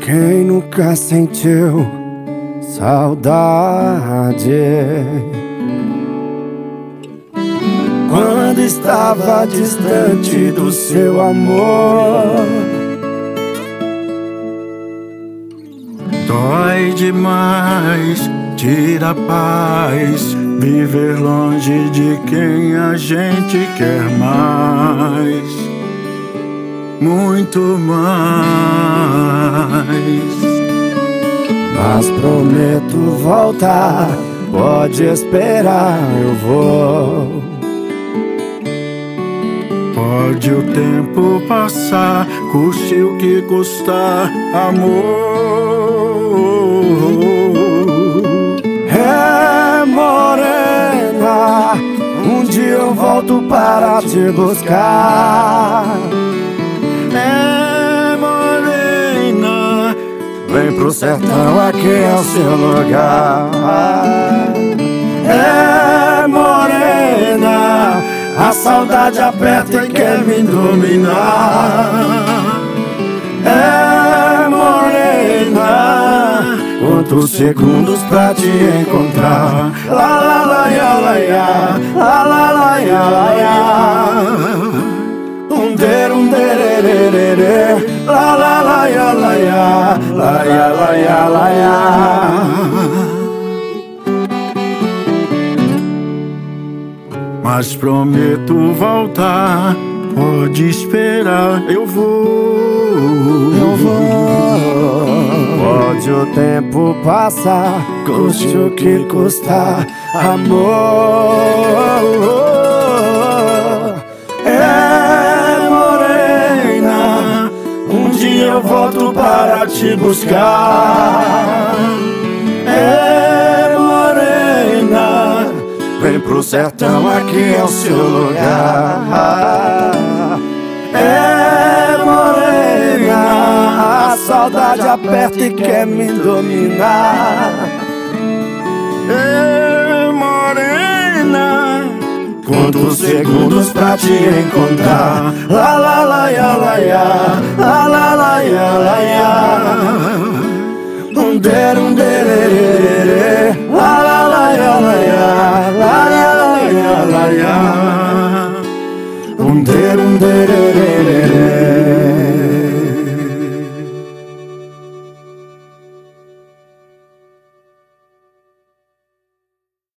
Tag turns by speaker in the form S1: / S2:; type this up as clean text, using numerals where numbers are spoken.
S1: Quem nunca sentiu saudade quando estava distante do seu amor?
S2: Dói demais, tira a paz, viver longe de quem a gente quer mais, muito mais.
S1: Mas prometo voltar, pode esperar, eu vou.
S2: Pode o tempo passar, custe o que custar, amor.
S1: É morena, um dia eu volto para te buscar.
S2: É morena,
S1: Vem pro sertão, aqui é o seu lugar. É morena, a saudade aperta e quer me dominar. É morena, quantos segundos pra te encontrar. La la la ya la ya, la la la ya la ya. Dererê, la la la ya la ya, la ya la ya la ya.
S2: mas prometo voltar, pode esperar, eu vou.
S1: Pode o tempo passar, custe o que custar, amor. É morena, um dia eu volto para te buscar. É morena, vem pro sertão, aqui é o seu lugar. É morena, a saudade aperta e quer me dominar.
S2: É morena,
S1: Quantos segundos pra te encontrar. La la la ya la ya,